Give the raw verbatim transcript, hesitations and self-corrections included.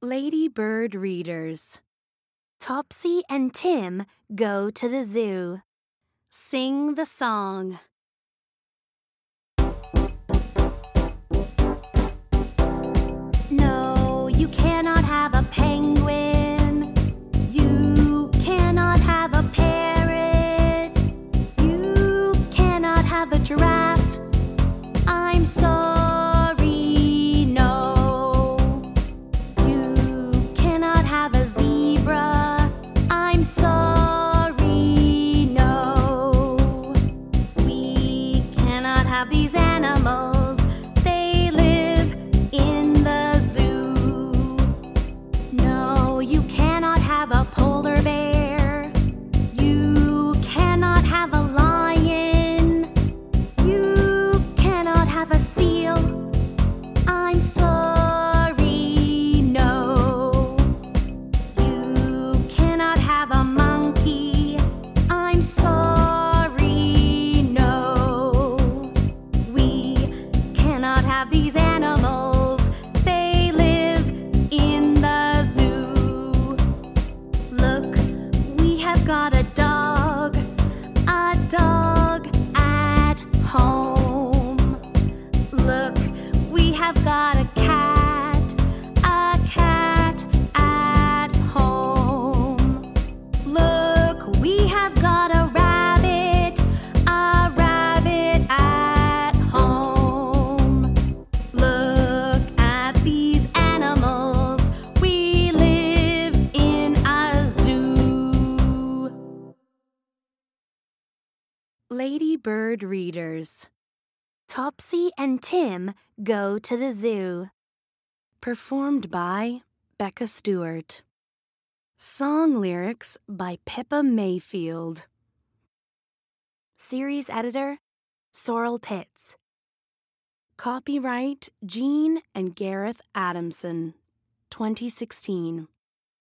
Lady Bird Readers. Topsy and Tim go to the zoo. Sing the song. No, you cannot have a penguin. You cannot have a parrot. You cannot have a giraffe. I'm sorry, no. You cannot have a zebra. I'm sorry, no. We cannot have these animals. They live in the zoo. No, you cannot have a polar bear. You cannot have a lion. You cannot have a seal. I'm sorry, no. You cannot have a monkey. I'm sorry, no. We cannot have these animals. They live in the zoo. Look, we have got a dog. A dog at home. Look, we have got a cat. A cat at home. Look, we have got a rabbit. A rabbit at home. Look at these animals. We live in a zoo. Lady Bird Readers. Topsy and Tim go to the zoo. Performed by Becca Stewart. Song lyrics by Pippa Mayfield. Series editor, Sorrel Pitts. Copyright Jean and Gareth Adamson, twenty sixteen.